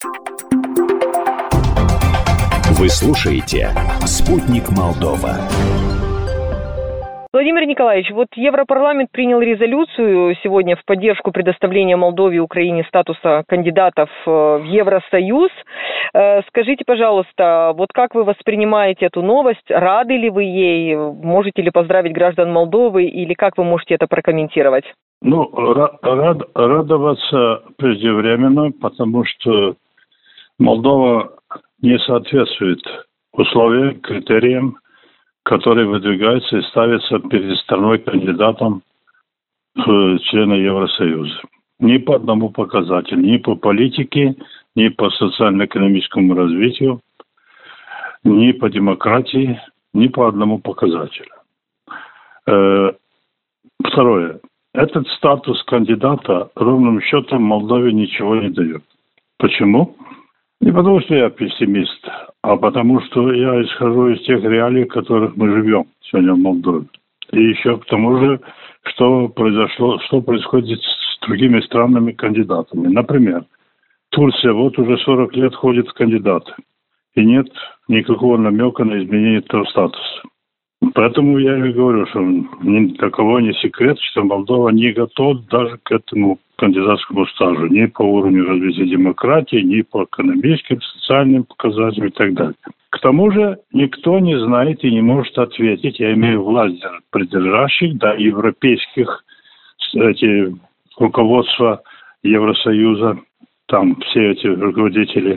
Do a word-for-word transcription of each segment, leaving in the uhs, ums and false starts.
Вы слушаете «Спутник Молдова». Владимир Николаевич, вот Европарламент принял резолюцию сегодня в поддержку предоставления Молдове и Украине статуса кандидатов в Евросоюз. Скажите, пожалуйста, вот как вы воспринимаете эту новость? Рады ли вы ей? Можете ли поздравить граждан Молдовы? Или как вы можете это прокомментировать? Ну, рад, радоваться преждевременно, потому что Молдова не соответствует условиям, критериям, которые выдвигаются и ставятся перед страной-кандидатом в члены Евросоюза. Ни по одному показателю, ни по политике, ни по социально-экономическому развитию, ни по демократии, ни по одному показателю. Второе. Этот статус кандидата ровным счетом Молдове ничего не дает. Почему? Не потому, что я пессимист, а потому, что я исхожу из тех реалий, в которых мы живем сегодня в Молдове. И еще к тому же, что произошло, что происходит с другими странами-кандидатами. Например, Турция вот уже сорок лет ходит в кандидаты. И нет никакого намека на изменение этого статуса. Поэтому я и говорю, что ни для кого не секрет, что Молдова не готова даже к этому кандидатскому стажу. Ни по уровню развития демократии, ни по экономическим, социальным показателям и так далее. К тому же никто не знает и не может ответить, я имею власть придержащих, да, европейских эти, руководства Евросоюза, там все эти руководители,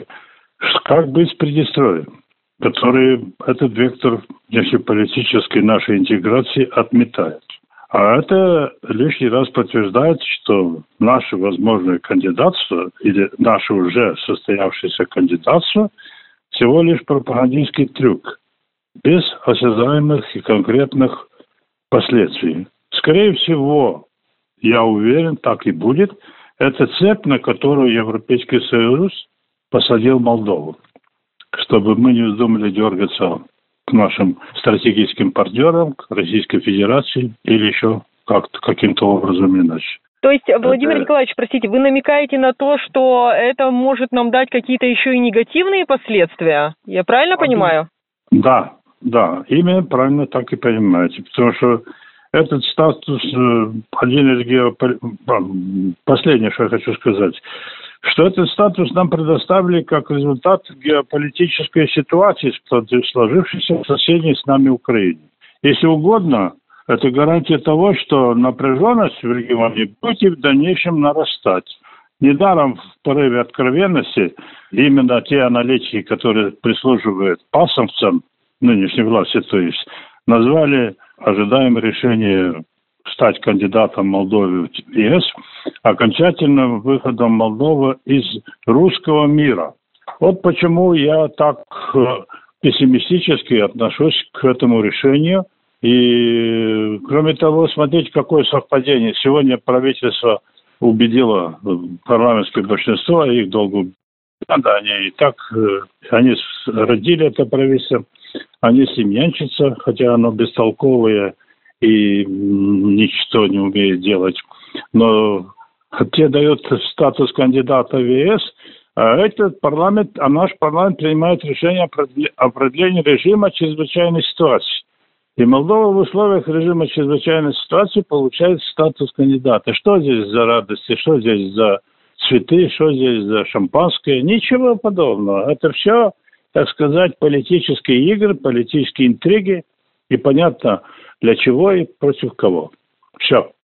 как быть с Приднестровьем, которые этот вектор внешнеполитической нашей интеграции отметает. А это лишний раз подтверждает, что наше возможное кандидатство или наше уже состоявшееся кандидатство всего лишь пропагандистский трюк, без осязаемых и конкретных последствий. Скорее всего, я уверен, так и будет, это цепь, на которую Европейский Союз посадил Молдову, чтобы мы не вздумали дергаться к нашим стратегическим партнерам, к Российской Федерации или еще как-то, каким-то образом иначе. То есть, Владимир это... Николаевич, простите, вы намекаете на то, что это может нам дать какие-то еще и негативные последствия? Я правильно а, понимаю? Да, да, именно правильно так и понимаете. Потому что этот статус, один из геополи... Последнее, что я хочу сказать, что этот статус нам предоставили как результат геополитической ситуации, сложившейся в соседней с нами Украине. Если угодно, это гарантия того, что напряженность в регионе будет и в дальнейшем нарастать. Недаром в порыве откровенности именно те аналитики, которые прислуживают пасовцам нынешней власти, то есть назвали ожидаемое решение стать кандидатом Молдовы в ЕС окончательным выходом Молдовы из русского мира. Вот почему я так пессимистически отношусь к этому решению. И, кроме того, смотрите, какое совпадение. Сегодня правительство убедило парламентское большинство, а их долго убедило. Да, они и так, они родили это правительство, они с ним нянчатся, хотя оно бестолковое и ничто не умеет делать. Но те дают статус кандидата в ЕС, а этот парламент, а наш парламент принимает решение о продлении режима чрезвычайной ситуации. И Молдова в условиях режима чрезвычайной ситуации получает статус кандидата. Что здесь за радости, что здесь за цветы, что здесь за шампанское? Ничего подобного. Это все, так сказать, политические игры, политические интриги. И понятно, для чего и против кого. Все.